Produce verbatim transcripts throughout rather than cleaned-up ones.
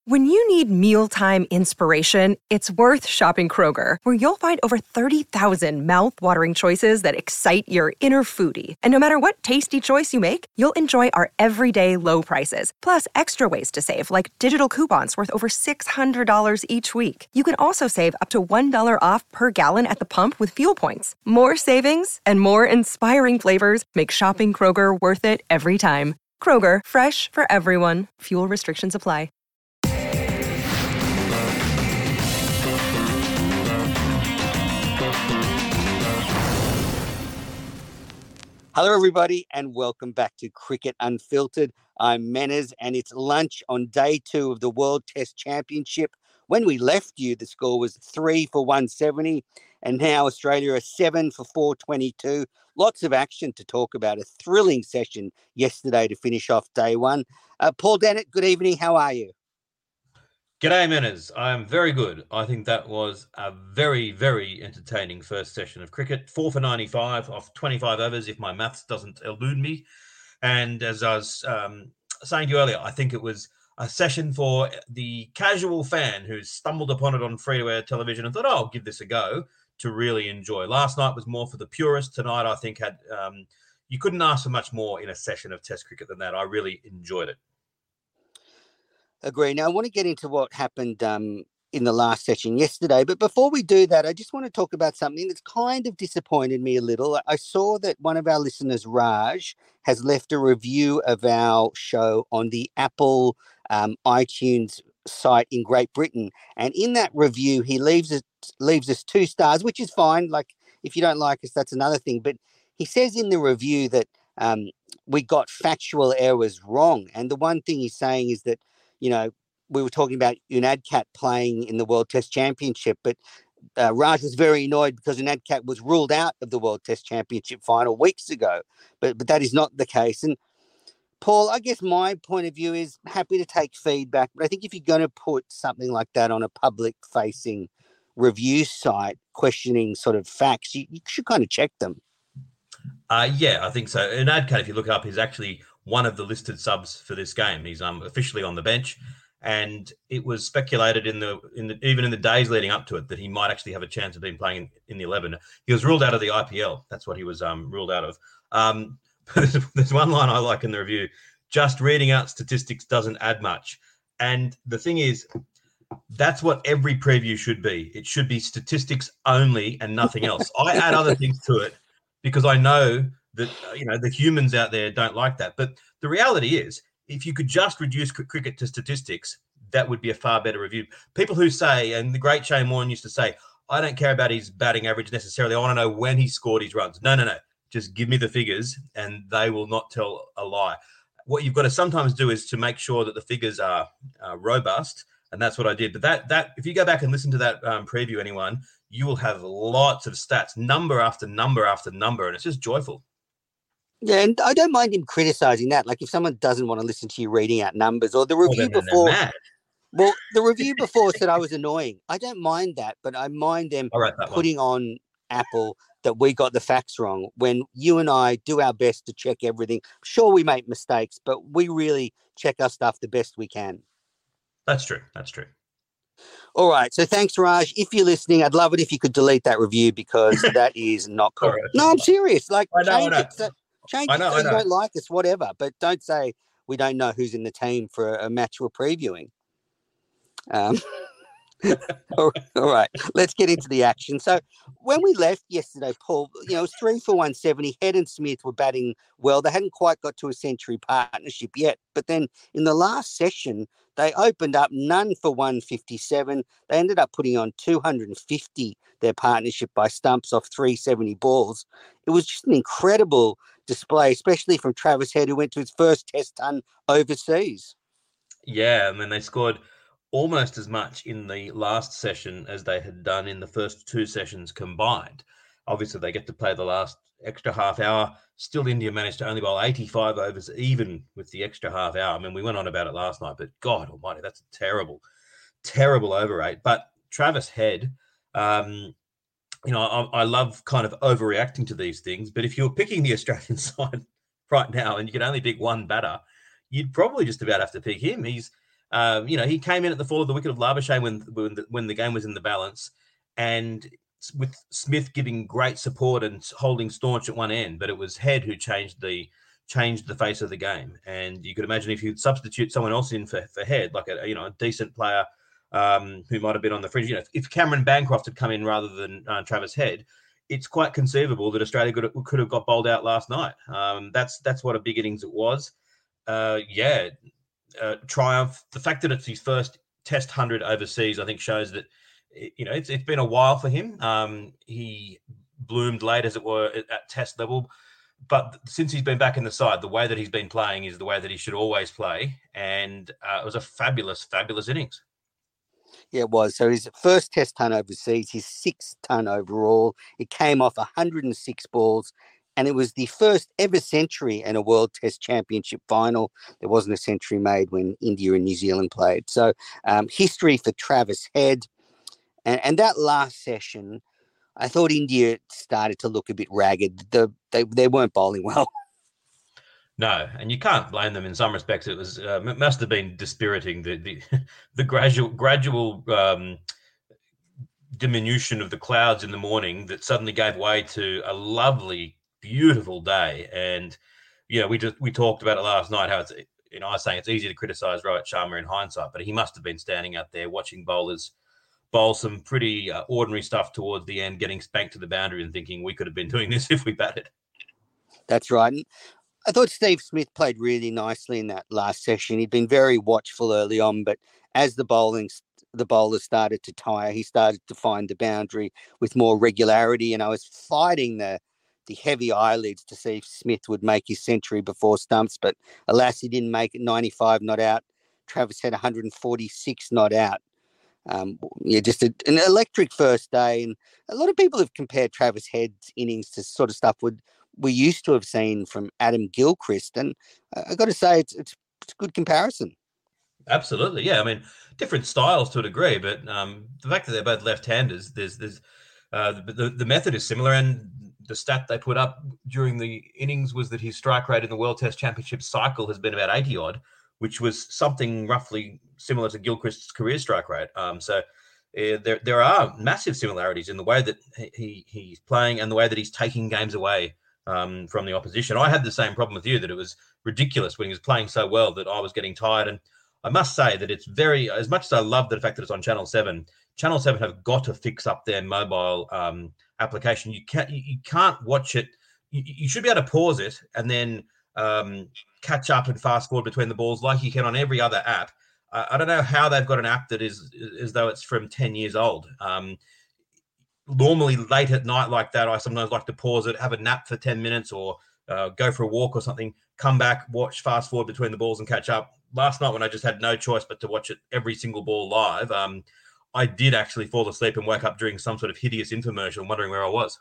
When you need mealtime inspiration, it's worth shopping Kroger, where you'll find over thirty thousand mouth-watering choices that excite your inner foodie. And no matter what tasty choice you make, you'll enjoy our everyday low prices, plus extra ways to save, like digital coupons worth over six hundred dollars each week. You can also save up to one dollar off per gallon at the pump with fuel points. More savings and more inspiring flavors make shopping Kroger worth it every time. Kroger, fresh for everyone. Fuel restrictions apply. Hello, everybody, and welcome back to Cricket Unfiltered. I'm Menners, and it's lunch on day two of the World Test Championship. When we left you, the score was three for one seventy, and now Australia are seven for four twenty-two. Lots of action to talk about. A thrilling session yesterday to finish off day one. Uh, Paul Dennett, good evening. How are you? G'day, Menners. I am very good. I think that was a very, very entertaining first session of cricket. Four for ninety-five off twenty-five overs, if my maths doesn't elude me. And as I was um, saying to you earlier, I think it was a session for the casual fan who stumbled upon it on free-to-air television and thought, oh, I'll give this a go, to really enjoy. Last night was more for the purists. Tonight, I think, had um, you couldn't ask for much more in a session of Test cricket than that. I really enjoyed it. Agree. Now, I want to get into what happened um, in the last session yesterday. But before we do that, I just want to talk about something that's kind of disappointed me a little. I saw that one of our listeners, Raj, has left a review of our show on the Apple um, iTunes site in Great Britain. And in that review, he leaves us, leaves us two stars, which is fine. Like, if you don't like us, that's another thing. But he says in the review that um, we got factual errors wrong. And the one thing he's saying is that, you know, we were talking about Unadkat playing in the World Test Championship, but uh, Raj was very annoyed because Unadkat was ruled out of the World Test Championship final weeks ago. But but that is not the case. And Paul, I guess my point of view is happy to take feedback, but I think if you're going to put something like that on a public-facing review site, questioning sort of facts, you, you should kind of check them. Uh, yeah, I think so. Unadkat, if you look up, is actually one of the listed subs for this game. He's um, officially on the bench, and it was speculated in the in the even in the days leading up to it that he might actually have a chance of being playing in, in the eleven. He was ruled out of the I P L. That's what he was um, ruled out of. Um, but there's, there's one line I like in the review: just reading out statistics doesn't add much. And the thing is, that's what every preview should be. It should be statistics only and nothing else. I add other things to it because I know that, you know, the humans out there don't like that. But the reality is, if you could just reduce cr- cricket to statistics, that would be a far better review. People who say, and the great Shane Warne used to say, I don't care about his batting average necessarily. I want to know when he scored his runs. No, no, no. Just give me the figures and they will not tell a lie. What you've got to sometimes do is to make sure that the figures are uh, robust. And that's what I did. But that, that if you go back and listen to that um, preview, anyone, you will have lots of stats, number after number after number, and it's just joyful. Yeah, and I don't mind him criticising that. Like if someone doesn't want to listen to you reading out numbers or the review oh, before. Well, the review before said I was annoying. I don't mind that, but I mind them putting one. on Apple that we got the facts wrong when you and I do our best to check everything. Sure, we make mistakes, but we really check our stuff the best we can. That's true. That's true. All right. So thanks, Raj. If you're listening, I'd love it if you could delete that review because that is not correct. Right. No, I'm serious. Like, I know, change I know. it. So, change I know, it so I know. you don't like us, whatever. But don't say we don't know who's in the team for a match we're previewing. Um, all right, let's get into the action. So when we left yesterday, Paul, you know, it was three for one seventy. Head and Smith were batting well. They hadn't quite got to a century partnership yet. But then in the last session, they opened up none for one fifty-seven. They ended up putting on two hundred fifty, their partnership, by stumps off three seventy balls. It was just an incredible display, especially from Travis Head, who went to his first test ton overseas. Yeah, I mean, they scored almost as much in the last session as they had done in the first two sessions combined. Obviously, they get to play the last extra half hour. Still, India managed to only bowl eighty-five overs, even with the extra half hour. I mean, we went on about it last night, but God almighty, that's a terrible, terrible over rate. But Travis Head, um, you know, I, I love kind of overreacting to these things, but if you're picking the Australian side right now and you can only pick one batter, you'd probably just about have to pick him. He's Uh, you know, he came in at the fall of the wicket of Labuschagne when when the, when the game was in the balance, and with Smith giving great support and holding staunch at one end, but it was Head who changed the changed the face of the game. And you could imagine if you'd substitute someone else in for, for Head, like a you know a decent player um, who might have been on the fringe. You know, if Cameron Bancroft had come in rather than uh, Travis Head, it's quite conceivable that Australia could have, could have got bowled out last night. Um, that's that's what a big innings it was. Uh, yeah, uh, triumph. The fact that it's his first Test one hundred overseas, I think, shows that you know it's it's been a while for him. Um, he bloomed late, as it were, at, at Test level, but since he's been back in the side, the way that he's been playing is the way that he should always play, and uh, it was a fabulous, fabulous innings. Yeah, it was. So his first Test ton overseas, his sixth ton overall. It came off one hundred six balls, and it was the first ever century in a World Test Championship final. There wasn't a century made when India and New Zealand played. So um, history for Travis Head. And, and that last session, I thought India started to look a bit ragged. The, they, they weren't bowling well. No, and you can't blame them in some respects. It was uh, it must have been dispiriting, the the, the gradual gradual um, diminution of the clouds in the morning that suddenly gave way to a lovely, beautiful day. And you know, we just we talked about it last night. How it's you know I was saying it's easy to criticise Rohit Sharma in hindsight, but he must have been standing out there watching bowlers bowl some pretty uh, ordinary stuff towards the end, getting spanked to the boundary, and thinking we could have been doing this if we batted. That's right. And I thought Steve Smith played really nicely in that last session. He'd been very watchful early on, but as the bowling, the bowlers started to tire, he started to find the boundary with more regularity. And I was fighting the the heavy eyelids to see if Smith would make his century before stumps, but alas, he didn't make it. ninety-five not out. Travis had one hundred forty-six not out. Um, yeah, just a, an electric first day. And a lot of people have compared Travis Head's innings to sort of stuff would we used to have seen from Adam Gilchrist, and I got to say it's, it's it's a good comparison. Absolutely, yeah. I mean, different styles to a degree, but um, the fact that they're both left-handers, there's there's uh, the, the the method is similar, and the stat they put up during the innings was that his strike rate in the World Test Championship cycle has been about eighty odd, which was something roughly similar to Gilchrist's career strike rate. Um, so. Uh, there, there are massive similarities in the way that he he's playing and the way that he's taking games away um, from the opposition. I had the same problem with you, that it was ridiculous when he was playing so well that I was getting tired. And I must say that it's very, as much as I love the fact that it's on Channel seven, Channel seven have got to fix up their mobile um, application. You can't, you, you can't watch it. You, you should be able to pause it and then um, catch up and fast forward between the balls like you can on every other app. I don't know how they've got an app that is as though it's from ten years old. Um, normally late at night like that, I sometimes like to pause it, have a nap for ten minutes or uh, go for a walk or something, come back, watch, fast forward between the balls and catch up. Last night when I just had no choice but to watch it every single ball live, um, I did actually fall asleep and wake up during some sort of hideous infomercial wondering where I was.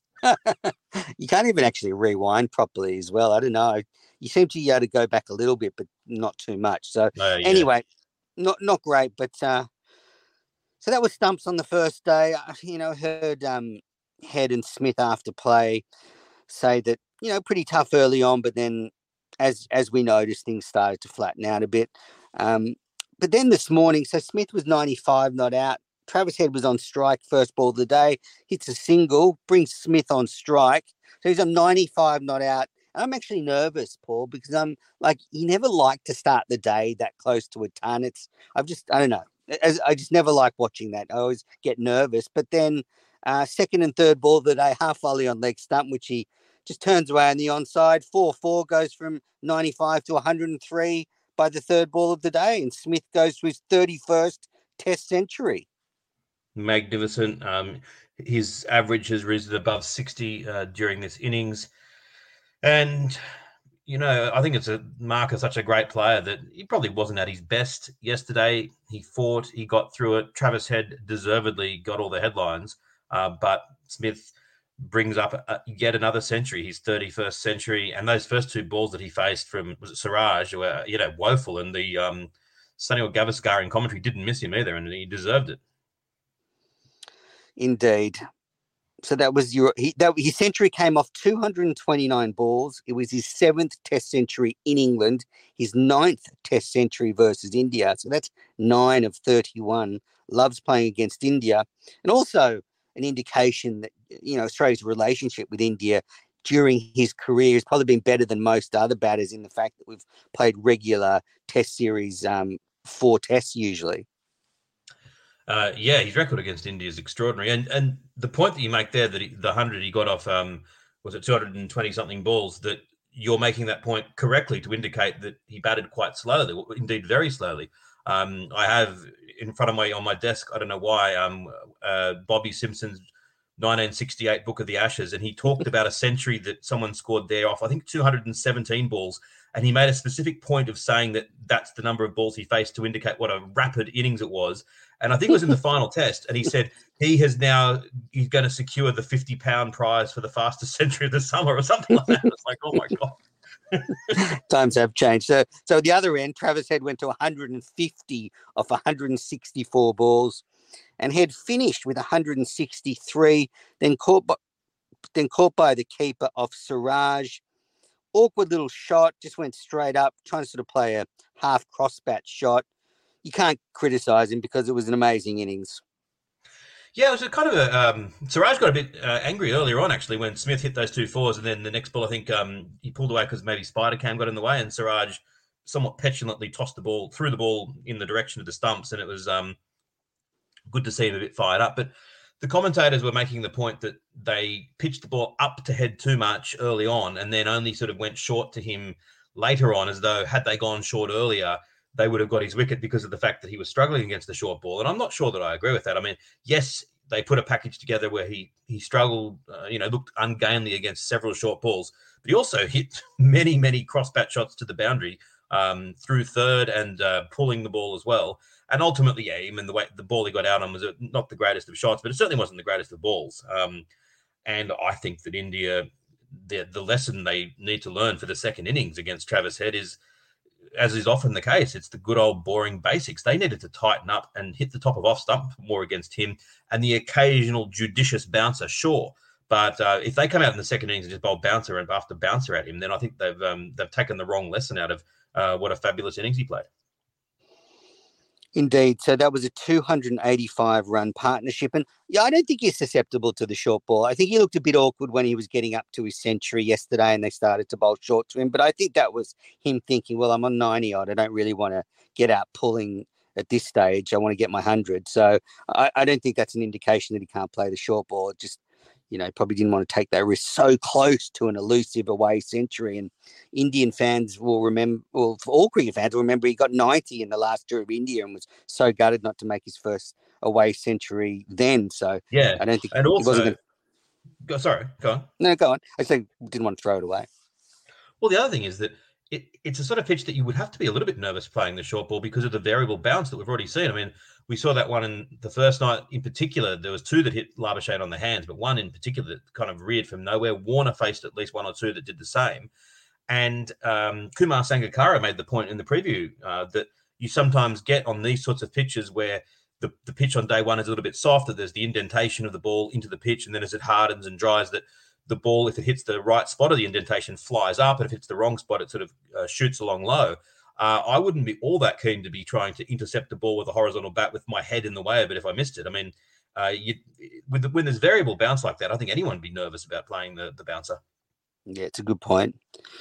You can't even actually rewind properly as well. I don't know. You seem to be able to go back a little bit, but not too much. So uh, yeah. anyway, not not great. But uh, so that was stumps on the first day. I, you know, heard um, Head and Smith after play say that, you know, pretty tough early on, but then as as we noticed, things started to flatten out a bit. Um, but then this morning, so Smith was ninety-five not out. Travis Head was on strike, first ball of the day, hits a single, brings Smith on strike. So he's on ninety-five not out. And I'm actually nervous, Paul, because I'm like, he never liked to start the day that close to a ton. It's, I've just, I don't know. As, I just never like watching that. I always get nervous. But then uh, second and third ball of the day, half volley on leg stump, which he just turns away on the onside. four four goes from ninety-five to one hundred three by the third ball of the day. And Smith goes to his thirty-first Test century. Magnificent. Um, his average has risen above sixty uh, during this innings. And, you know, I think it's a mark of such a great player that he probably wasn't at his best yesterday. He fought, he got through it. Travis Head deservedly got all the headlines, uh, but Smith brings up a, yet another century, his thirty-first century. And those first two balls that he faced from, was it Siraj, were, you know, woeful. And the um, Sunil Gavaskar in commentary didn't miss him either, and he deserved it. Indeed. So that was your he, that his century came off two hundred twenty-nine balls. It was his seventh Test century in England, his ninth Test century versus India. So that's nine of thirty-one. Loves playing against India, and also an indication that you know Australia's relationship with India during his career has probably been better than most other batters in the fact that we've played regular Test series, um, four Tests usually. Uh, yeah, his record against India is extraordinary. And and the point that you make there, that he, the one hundred he got off, um, was it two hundred twenty-something balls, that you're making that point correctly to indicate that he batted quite slowly, indeed very slowly. Um, I have in front of me on my desk, I don't know why, um, uh, Bobby Simpson's nineteen sixty-eight Book of the Ashes, and he talked about a century that someone scored there off, I think, two hundred seventeen balls, and he made a specific point of saying that that's the number of balls he faced to indicate what a rapid innings it was. And I think it was in the final test, and he said he has now, he's going to secure the fifty pound prize for the fastest century of the summer or something like that. It's like, oh my God. Times have changed. So, so at the other end, Travis Head went to one hundred fifty off one hundred sixty-four balls, and Head finished with one hundred sixty-three, then caught by, then caught by the keeper off Siraj. Awkward little shot, just went straight up, trying to sort of play a half crossbat shot. You can't criticise him because it was an amazing innings. Yeah, it was a kind of a um, Siraj got a bit uh, angry earlier on, actually, when Smith hit those two fours, and then the next ball, I think um, he pulled away because maybe Spider Cam got in the way, and Siraj somewhat petulantly tossed the ball, threw the ball in the direction of the stumps, and it was um, good to see him a bit fired up. But the commentators were making the point that they pitched the ball up to Head too much early on, and then only sort of went short to him later on, as though had they gone short earlier, they would have got his wicket because of the fact that he was struggling against the short ball. And I'm not sure that I agree with that. I mean, yes, they put a package together where he he struggled, uh, you know, looked ungainly against several short balls, but he also hit many, many cross-bat shots to the boundary um, through third and uh, pulling the ball as well. And ultimately, yeah, I mean, the way the ball he got out on was not the greatest of shots, but it certainly wasn't the greatest of balls. Um, and I think that India, the, the lesson they need to learn for the second innings against Travis Head is, as is often the case, it's the good old boring basics. They needed to tighten up and hit the top of off stump more against him, and the occasional judicious bouncer, sure. But uh, if they come out in the second innings and just bowl bouncer and after bouncer at him, then I think they've um, they've taken the wrong lesson out of uh, what a fabulous innings he played. Indeed. So that was a two hundred eighty-five run partnership. And yeah, I don't think he's susceptible to the short ball. I think he looked a bit awkward when he was getting up to his century yesterday and they started to bowl short to him. But I think that was him thinking, well, I'm on ninety odd. I don't really want to get out pulling at this stage. I want to get my one hundred. So I, I don't think that's an indication that he can't play the short ball. It just, you know, probably didn't want to take that risk so close to an elusive away century. And Indian fans will remember, well, for all cricket fans will remember he got ninety in the last tour of India and was so gutted not to make his first away century then. So yeah, I don't think and he also, wasn't gonna... go, sorry, go on. No, go on. I said didn't want to throw it away. Well, the other thing is that it, it's a sort of pitch that you would have to be a little bit nervous playing the short ball because of the variable bounce that we've already seen. I mean, we saw that one in the first night in particular. There was two that hit Labuschagne on the hands, but one in particular that kind of reared from nowhere. Warner faced at least one or two that did the same. And um, Kumar Sangakkara made the point in the preview uh, that you sometimes get on these sorts of pitches where the, the pitch on day one is a little bit soft, that there's the indentation of the ball into the pitch, and then as it hardens and dries, that the ball, if it hits the right spot of the indentation, flies up, and if it's the wrong spot, it sort of uh, shoots along low. Uh, I wouldn't be all that keen to be trying to intercept the ball with a horizontal bat with my head in the way of it if I missed it. I mean, uh, you, with the, when there's variable bounce like that, I think anyone would be nervous about playing the, the bouncer. Yeah, it's a good point.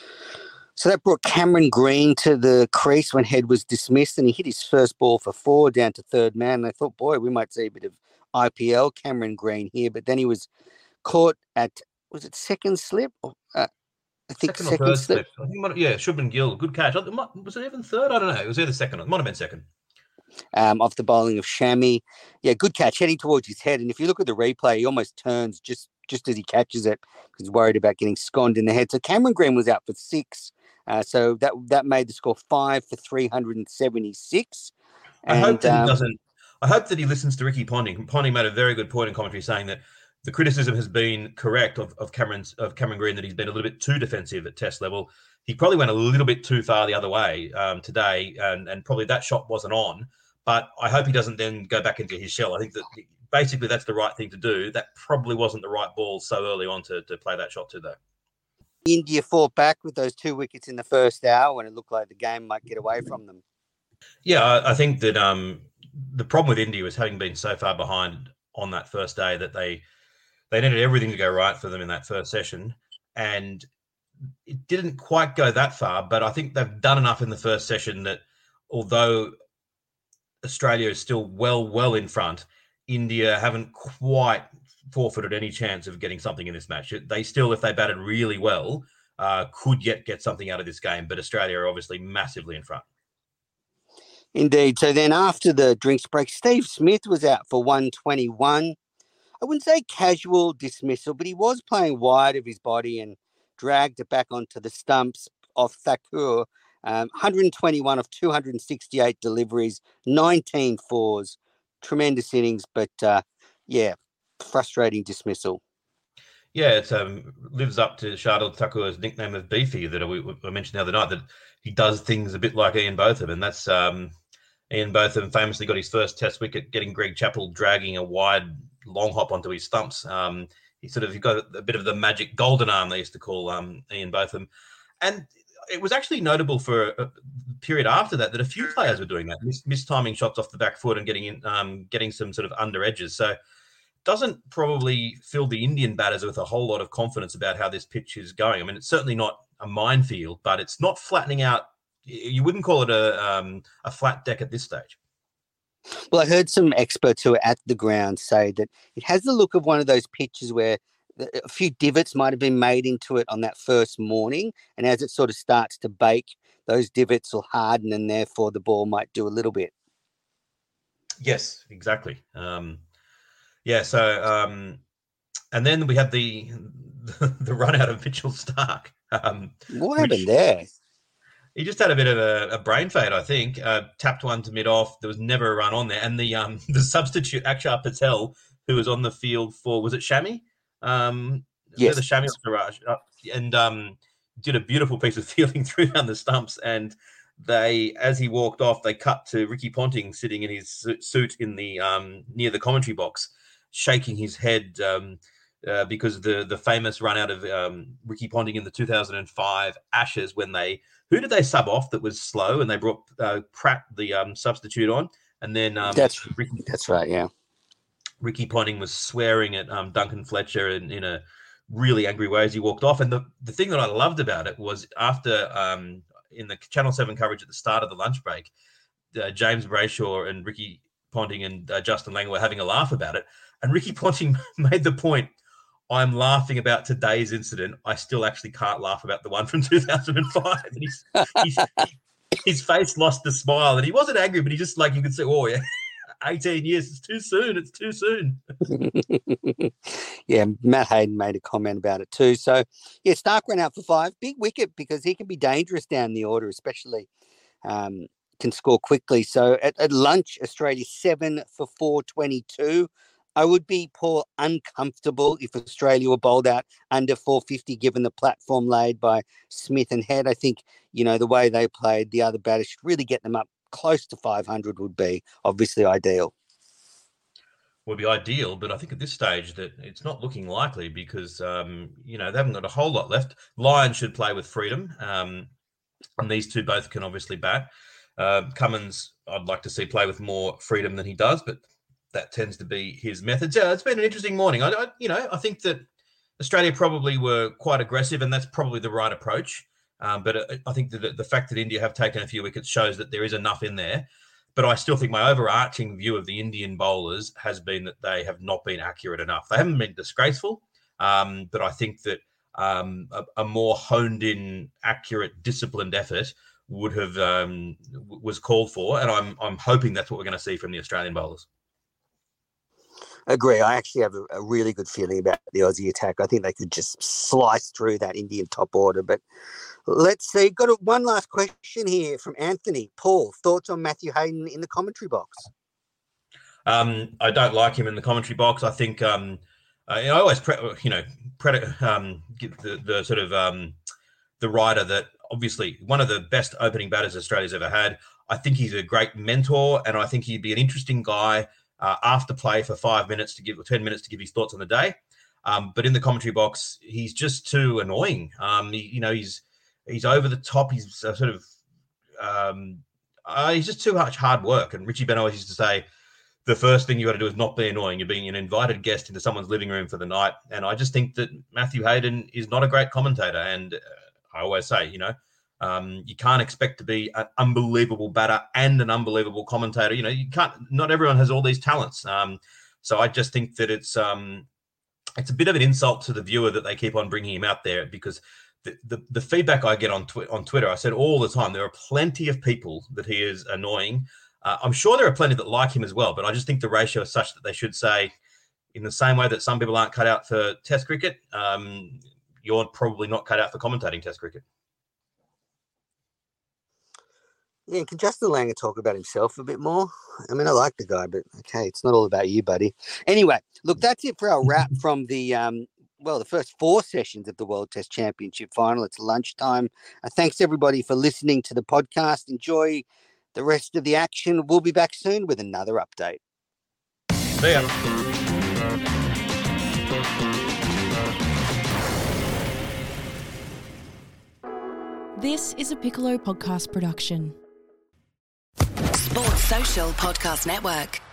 So that brought Cameron Green to the crease when Head was dismissed, and he hit his first ball for four down to third man. And I thought, boy, we might see a bit of I P L Cameron Green here. But then he was caught at, was it second slip? Or, uh, I think second, second or third slip. slip. I think, might, yeah, Shubman Gill, good catch. Was it even third? I don't know. It was either second. It might have been second. Um, off the bowling of Shami. Yeah, good catch, heading towards his head. And if you look at the replay, he almost turns just, just as he catches it because he's worried about getting sconed in the head. So Cameron Green was out for six. Uh, so that that made the score five for three hundred seventy-six. And, I hope that um, he doesn't. I hope that he listens to Ricky Ponting. Ponting made a very good point in commentary saying that the criticism has been correct of, of Cameron's of Cameron Green, that he's been a little bit too defensive at Test level. He probably went a little bit too far the other way um, today, and, and probably that shot wasn't on. But I hope he doesn't then go back into his shell. I think that basically that's the right thing to do. That probably wasn't the right ball so early on to, to play that shot to, though. India fought back with those two wickets in the first hour when it looked like the game might get away from them. Yeah, I, I think that um, the problem with India was having been so far behind on that first day that they they needed everything to go right for them in that first session. And it didn't quite go that far, but I think they've done enough in the first session that although Australia is still well, well in front, India haven't quite forfeited any chance of getting something in this match. They still, if they batted really well, uh, could yet get something out of this game, but Australia are obviously massively in front. Indeed. So then after the drinks break, Steve Smith was out for one twenty-one. I wouldn't say casual dismissal, but he was playing wide of his body and dragged it back onto the stumps of Thakur. Um, one twenty-one of two hundred sixty-eight deliveries, nineteen fours. Tremendous innings, but uh, yeah, frustrating dismissal. Yeah, it um, lives up to Shardul Thakur's nickname of Beefy that I, I mentioned the other night, that he does things a bit like Ian Botham, and that's um, Ian Botham famously got his first Test wicket getting Greg Chappell dragging a wide long hop onto his stumps. Um, he sort of he got a bit of the magic golden arm they used to call um, Ian Botham, and it was actually notable for a period after that that a few players were doing that, mis- mistiming shots off the back foot and getting in, um, getting some sort of under edges. So doesn't probably fill the Indian batters with a whole lot of confidence about how this pitch is going. I mean, it's certainly not a minefield, but it's not flattening out. You wouldn't call it a um, a flat deck at this stage. Well, I heard some experts who are at the ground say that it has the look of one of those pitches where a few divots might have been made into it on that first morning, and as it sort of starts to bake, those divots will harden, and therefore the ball might do a little bit. Yes, exactly. Um, yeah, so um, and then we had the the run out of Mitchell Starc. Um, what happened there? He just had a bit of a, a brain fade, I think. Uh, tapped one to mid off. There was never a run on there, and the um, the substitute Akshar Patel, who was on the field for, was it Shami? Um, yes, the Shami Garage, uh, and um, did a beautiful piece of fielding through down the stumps. And they, as he walked off, they cut to Ricky Ponting sitting in his suit in the um, near the commentary box, shaking his head um, uh, because the the famous run out of um, Ricky Ponting in the two thousand five Ashes, when they, who did they sub off that was slow, and they brought uh, Pratt, the um, substitute, on, and then um, that's Ricky, that's right, yeah. Ricky Ponting was swearing at um, Duncan Fletcher in, in a really angry way as he walked off. And the, the thing that I loved about it was after um, in the Channel seven coverage at the start of the lunch break, uh, James Brayshaw and Ricky Ponting and uh, Justin Langer were having a laugh about it. And Ricky Ponting made the point, I'm laughing about today's incident. I still actually can't laugh about the one from two thousand five. And he's, he's, his face lost the smile. And he wasn't angry, but he just, like, you could say, oh, yeah. eighteen years, it's too soon, it's too soon. Yeah, Matt Hayden made a comment about it too. So, yeah, Starc ran out for five. Big wicket because he can be dangerous down the order, especially um, can score quickly. So at, at lunch, Australia seven for four twenty-two. I would be, Paul, uncomfortable if Australia were bowled out under four fifty, given the platform laid by Smith and Head. I think, you know, the way they played, the other batters should really get them up close to five hundred would be obviously ideal. Would be ideal, but I think at this stage that it's not looking likely because, um, you know, they haven't got a whole lot left. Lyon should play with freedom, um, and these two both can obviously bat. Uh, Cummins, I'd like to see play with more freedom than he does, but that tends to be his methods. Yeah, it's been an interesting morning. I, I you know, I think that Australia probably were quite aggressive, and that's probably the right approach. Um, but I think that the fact that India have taken a few wickets shows that there is enough in there. But I still think my overarching view of the Indian bowlers has been that they have not been accurate enough. They haven't been disgraceful, um, but I think that um, a, a more honed-in, accurate, disciplined effort would have um, was called for, and I'm I'm hoping that's what we're going to see from the Australian bowlers. Agree. I actually have a, a really good feeling about the Aussie attack. I think they could just slice through that Indian top order. But let's see. Got a, one last question here from Anthony. Paul, thoughts on Matthew Hayden in the commentary box? Um, I don't like him in the commentary box. I think um, I, I always, pre- you know, pre- um, give the, the sort of um, the writer that obviously one of the best opening batters Australia's ever had. I think he's a great mentor, and I think he'd be an interesting guy uh, after play for five minutes to give or ten minutes to give his thoughts on the day. Um, but in the commentary box, he's just too annoying. Um, he, you know, he's he's over the top. He's uh, sort of um, uh, he's just too much hard work. And Richie Benaud used to say, the first thing you got to do is not be annoying. You're being an invited guest into someone's living room for the night. And I just think that Matthew Hayden is not a great commentator. And uh, I always say, you know, um, you can't expect to be an unbelievable batter and an unbelievable commentator. You know, you can't, not everyone has all these talents. Um, so I just think that it's, um, it's a bit of an insult to the viewer that they keep on bringing him out there, because the, the, the feedback I get on, twi- on Twitter, I said all the time, there are plenty of people that he is annoying. Uh, I'm sure there are plenty that like him as well, but I just think the ratio is such that they should say, in the same way that some people aren't cut out for Test cricket, um, you're probably not cut out for commentating Test cricket. Yeah, can Justin Langer talk about himself a bit more? I mean, I like the guy, but okay, it's not all about you, buddy. Anyway, look, that's it for our wrap from the, um, well, the first four sessions of the World Test Championship final. It's lunchtime. Uh, thanks, everybody, for listening to the podcast. Enjoy the rest of the action. We'll be back soon with another update. See ya. This is a Piccolo podcast production. Sports Social Podcast Network.